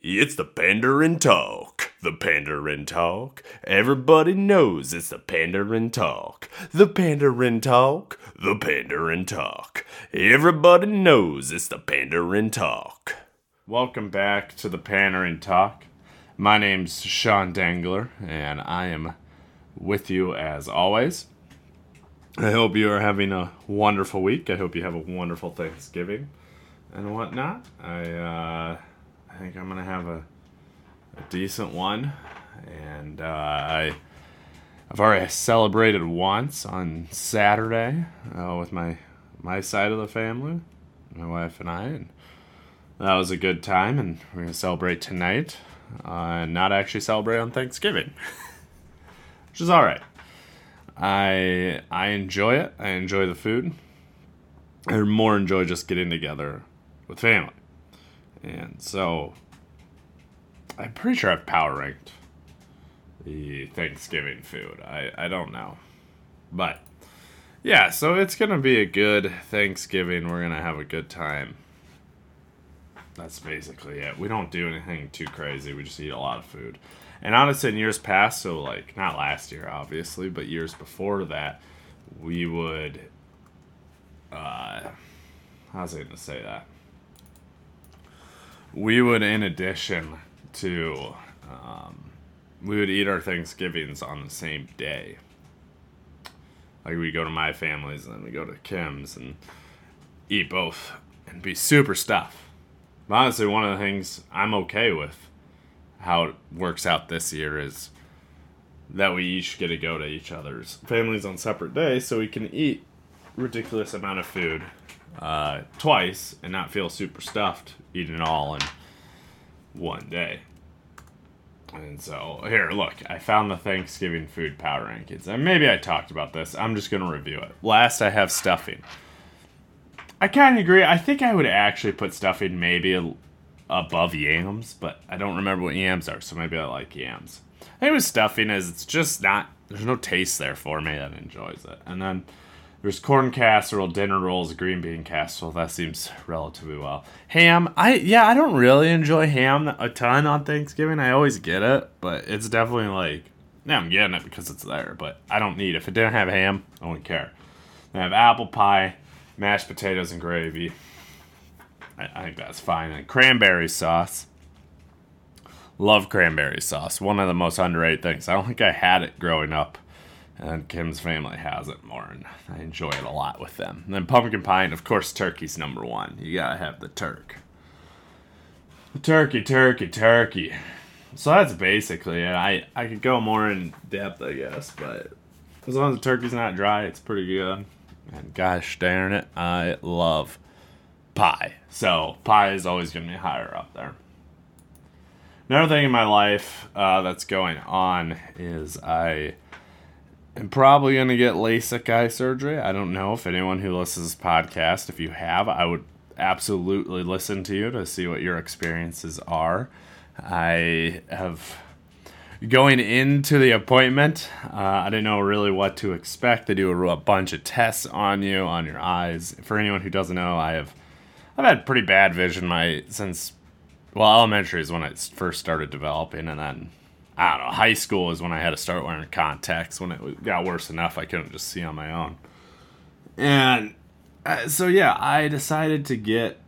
It's the Pandarin Talk. The Pandarin Talk. Everybody knows it's the Pandarin Talk. The Pandarin Talk. The Pandarin Talk. Everybody knows it's the Pandarin Talk. Welcome back to the Pandarin Talk. My name's Sean Dangler, and I am with you as always. I hope you are having a wonderful week. I hope you have a wonderful Thanksgiving and whatnot. I think I'm going to have a decent one. And I've already celebrated once on Saturday with my side of the family, my wife and I. And that was a good time, and we're going to celebrate tonight and not actually celebrate on Thanksgiving, which is all right. I enjoy it. I enjoy the food. I more enjoy just getting together with family. And so, I'm pretty sure I've power ranked the Thanksgiving food. I don't know. But, yeah, so it's going to be a good Thanksgiving. We're going to have a good time. That's basically it. We don't do anything too crazy. We just eat a lot of food. And honestly, in years past, so like, not last year, obviously, but years before that, we would, how was I going to say that? We would, in addition to, we would eat our Thanksgivings on the same day. Like, we'd go to my family's, and then we go to Kim's, and eat both, and be super stuffed. But honestly, one of the things I'm okay with how it works out this year is that we each get to go to each other's families on separate days, so we can eat ridiculous amount of food twice and not feel super stuffed eating it all in one day. And so, here, look, I found the Thanksgiving food power rankings, and maybe I talked about this. I'm just going to review it. Last, I have stuffing. I kind of agree. I think I would actually put stuffing maybe above yams, but I don't remember what yams are, so maybe I like yams. I think with stuffing is it's just not, there's no taste there for me that enjoys it. And then there's corn casserole, dinner rolls, green bean casserole. That seems relatively well. Ham, I don't really enjoy ham a ton on Thanksgiving. I always get it, but it's definitely like, yeah, I'm getting it because it's there, but I don't need it. If it didn't have ham, I wouldn't care. Then I have apple pie, mashed potatoes, and gravy. I think that's fine. And cranberry sauce. Love cranberry sauce. One of the most underrated things. I don't think I had it growing up. And Kim's family has it more. And I enjoy it a lot with them. And then pumpkin pie. And of course, turkey's number one. You gotta have the turk. Turkey. So that's basically it. I could go more in depth, I guess. But as long as the turkey's not dry, it's pretty good. And gosh darn it, I love pie. So pie is always going to be higher up there. Another thing in my life that's going on is I am probably going to get LASIK eye surgery. I don't know if anyone who listens to this podcast, if you have, I would absolutely listen to you to see what your experiences are. I have, going into the appointment, I didn't know really what to expect. They do a bunch of tests on you, on your eyes. For anyone who doesn't know, I've had pretty bad vision since elementary is when it first started developing, and then, I don't know, high school is when I had to start wearing contacts, when it got worse enough I couldn't just see on my own. And so, yeah, I decided to get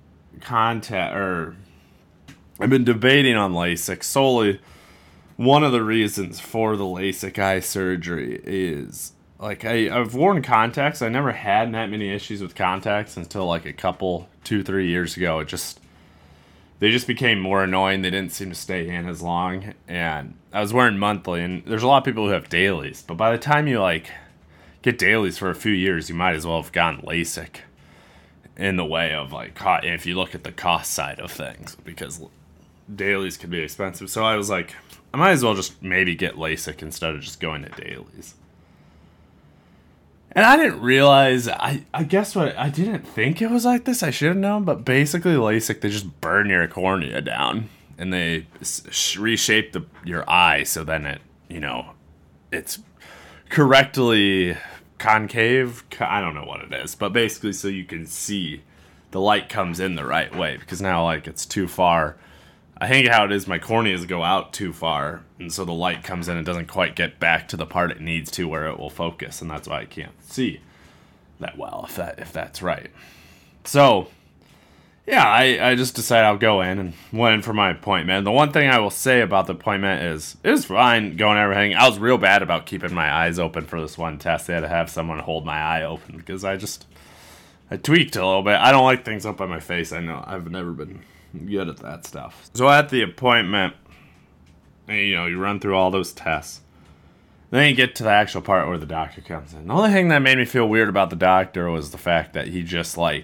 I've been debating on LASIK solely. One of the reasons for the LASIK eye surgery is, like, I've worn contacts. I never had that many issues with contacts until, like, a couple, 2-3 years ago. They just became more annoying. They didn't seem to stay in as long. And I was wearing monthly, and there's a lot of people who have dailies. But by the time you, like, get dailies for a few years, you might as well have gotten LASIK in the way of, like, if you look at the cost side of things, because dailies can be expensive. So I was like, I might as well just maybe get LASIK instead of just going to dailies. And I didn't realize, I guess what, I didn't think it was like this, I should have known, but basically LASIK, they just burn your cornea down, and they reshape your eye so then it's correctly concave, I don't know what it is, but basically so you can see the light comes in the right way, because now, like, it's too far I think how it is, my corneas go out too far, and so the light comes in and doesn't quite get back to the part it needs to where it will focus, and that's why I can't see that well, if that's right. So, yeah, I just decided I'll go in and went in for my appointment. The one thing I will say about the appointment is it was fine going and everything. I was real bad about keeping my eyes open for this one test. They had to have someone hold my eye open because I tweaked a little bit. I don't like things up by my face. I know I've never been good at that stuff. So at the appointment, you run through all those tests. Then you get to the actual part where the doctor comes in. The only thing that made me feel weird about the doctor was the fact that he just I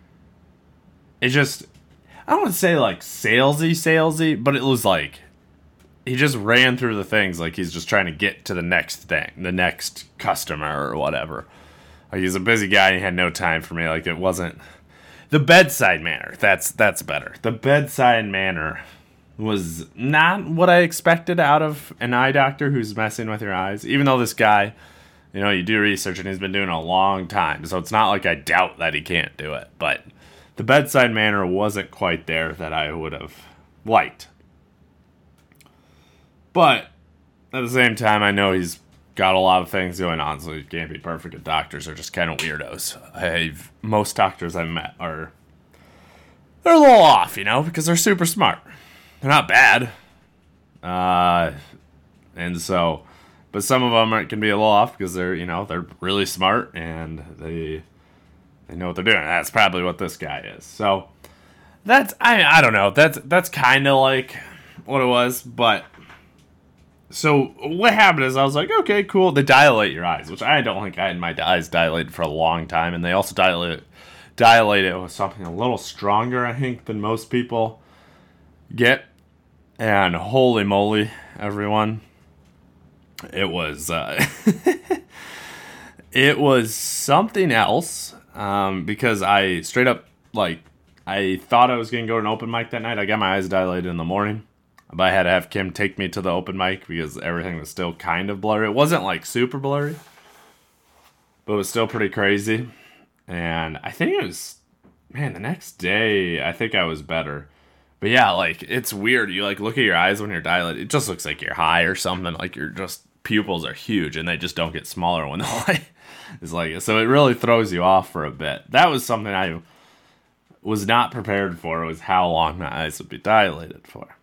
don't want to say salesy, but it was like he just ran through the things like he's just trying to get to the next thing, the next customer or whatever. Like he's a busy guy and he had no time for me. Like it wasn't the bedside manner. That's better. The bedside manner was not what I expected out of an eye doctor who's messing with your eyes. Even though this guy, you do research and he's been doing it a long time. So it's not like I doubt that he can't do it. But the bedside manner wasn't quite there that I would have liked. But at the same time, I know he's got a lot of things going on, so he can't be perfect. And doctors are just kind of weirdos. Most doctors I've met they're a little off, because they're super smart. They're not bad. And so, but some of them can be a little off because they're really smart and they know what they're doing. That's probably what this guy is. So I don't know. That's kind of like what it was, but so what happened is I was like, okay, cool. They dilate your eyes, which I don't think I had my eyes dilated for a long time, and they also dilate it with something a little stronger, I think, than most people get. And holy moly, everyone, it was it was something else. Because I straight up I thought I was gonna go to an open mic that night. I got my eyes dilated in the morning. But I had to have Kim take me to the open mic because everything was still kind of blurry. It wasn't super blurry, but it was still pretty crazy. And I think it was, the next day, I think I was better. But yeah, it's weird. You look at your eyes when you're dilated. It just looks like you're high or something. Like your pupils are huge and they just don't get smaller when the light is so it really throws you off for a bit. That was something I was not prepared for, was how long my eyes would be dilated for.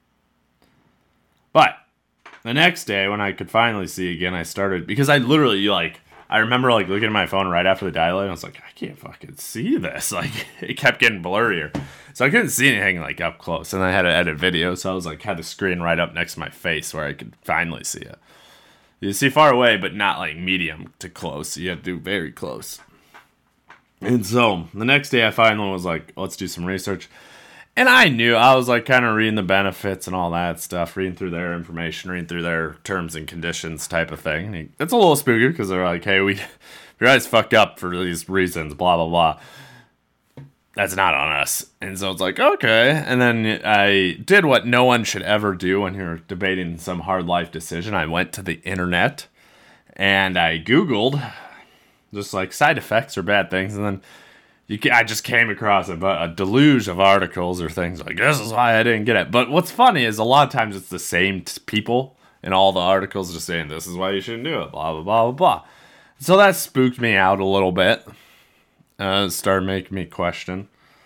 But the next day when I could finally see again, I started, because I literally I remember looking at my phone right after the dilate, and I was like, I can't fucking see this. It kept getting blurrier. So I couldn't see anything up close. And I had to edit video, so I was had the screen right up next to my face where I could finally see it. You see far away, but not medium to close. You have to do very close. And so the next day I finally was let's do some research. And I knew, I was kind of reading the benefits and all that stuff, reading through their information, reading through their terms and conditions type of thing. It's a little spooky because they're hey, your eyes fucked up for these reasons, blah, blah, blah. That's not on us. And so it's okay. And then I did what no one should ever do when you're debating some hard life decision. I went to the internet and I Googled just side effects or bad things. And then I just came across a deluge of articles or things this is why I didn't get it. But what's funny is a lot of times it's the same people in all the articles just saying this is why you shouldn't do it, blah, blah, blah, blah, blah. So that spooked me out a little bit. Started making me question.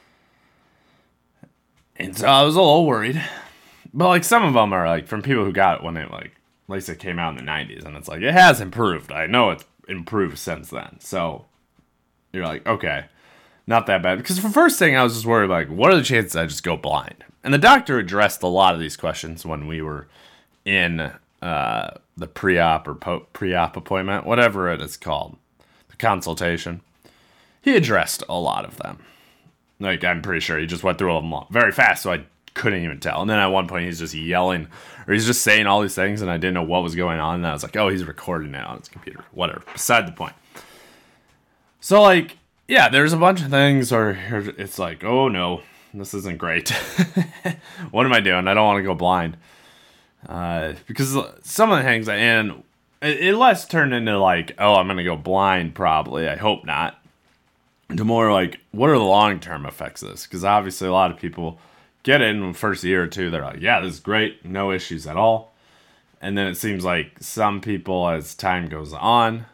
And so I was a little worried. But some of them are from people who got it when it at least it came out in the 90s. And it's it has improved. I know it's improved since then. So you're okay. Not that bad. Because the first thing I was just worried what are the chances I just go blind? And the doctor addressed a lot of these questions when we were in the pre-op or pre-op appointment, whatever it is called, the consultation. He addressed a lot of them. I'm pretty sure he just went through them very fast, so I couldn't even tell. And then at one point he's just yelling, or he's just saying all these things, and I didn't know what was going on. And I was oh, he's recording it on his computer. Whatever. Beside the point. So yeah, there's a bunch of things where it's oh no, this isn't great. What am I doing? I don't want to go blind. Because some of the things, and it less turned into oh, I'm going to go blind probably. I hope not. To more what are the long-term effects of this? Because obviously a lot of people get it in the first year or two. They're like, yeah, this is great. No issues at all. And then it seems like some people, as time goes on,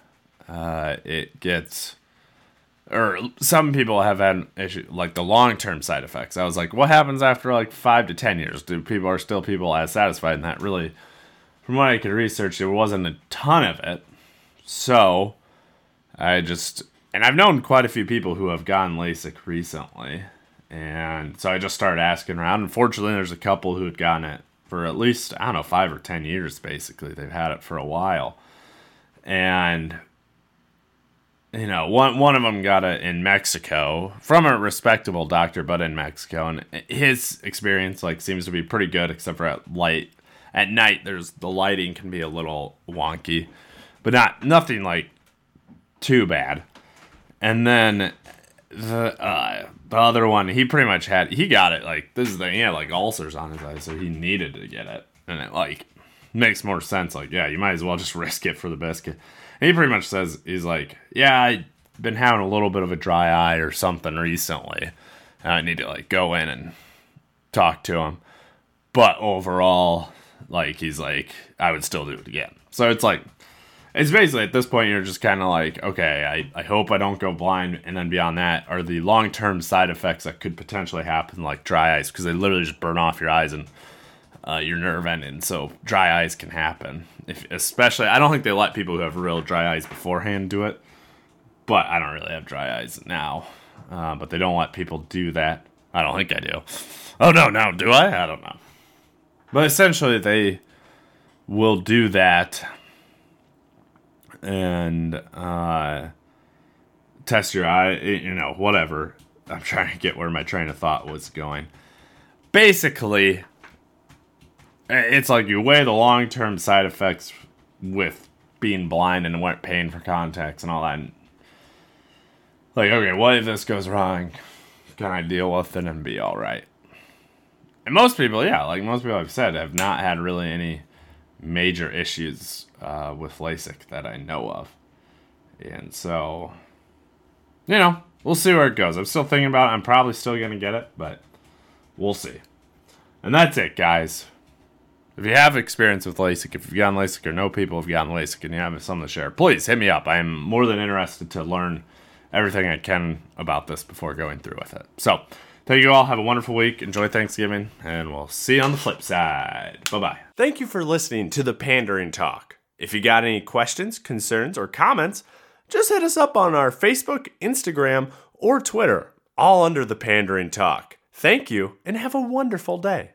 some people have had issue like the long-term side effects. I was like, what happens after like 5 to 10 years? Are still people as satisfied? And that really, from what I could research, there wasn't a ton of it. So and I've known quite a few people who have gotten LASIK recently. And so I just started asking around. Unfortunately, there's a couple who had gotten it for at least, 5 or 10 years, basically. They've had it for a while. And, one of them got it in Mexico from a respectable doctor, but in Mexico. And his experience, seems to be pretty good, except for at night, the lighting can be a little wonky. But nothing, too bad. And then the other one, he pretty much he got it, this is the thing, he had, ulcers on his eyes, so he needed to get it. And it, makes more sense, yeah, you might as well just risk it for the biscuit. And he pretty much says, he's like, yeah, I've been having a little bit of a dry eye or something recently, and I need to, go in and talk to him. But overall, he's like, I would still do it again. So it's basically at this point you're just kind of okay, I hope I don't go blind, and then beyond that are the long-term side effects that could potentially happen, like dry eyes, because they literally just burn off your eyes and your nerve ending. So dry eyes can happen. Especially, I don't think they let people who have real dry eyes beforehand do it, but I don't really have dry eyes now. But they don't let people do that. I don't think I do. Oh no, do I? I don't know. But essentially, they will do that and test your eye, whatever. I'm trying to get where my train of thought was going. Basically, it's you weigh the long-term side effects with being blind and paying for contacts and all that. And okay, what if this goes wrong? Can I deal with it and be all right? And most people, most people I've said, have not had really any major issues with LASIK that I know of. And so, we'll see where it goes. I'm still thinking about it. I'm probably still going to get it, but we'll see. And that's it, guys. If you have experience with LASIK, if you've gotten LASIK or know people who've gotten LASIK and you have something to share, please hit me up. I am more than interested to learn everything I can about this before going through with it. So, thank you all. Have a wonderful week. Enjoy Thanksgiving, and we'll see you on the flip side. Bye-bye. Thank you for listening to the Pandering Talk. If you got any questions, concerns, or comments, just hit us up on our Facebook, Instagram, or Twitter, all under the Pandering Talk. Thank you, and have a wonderful day.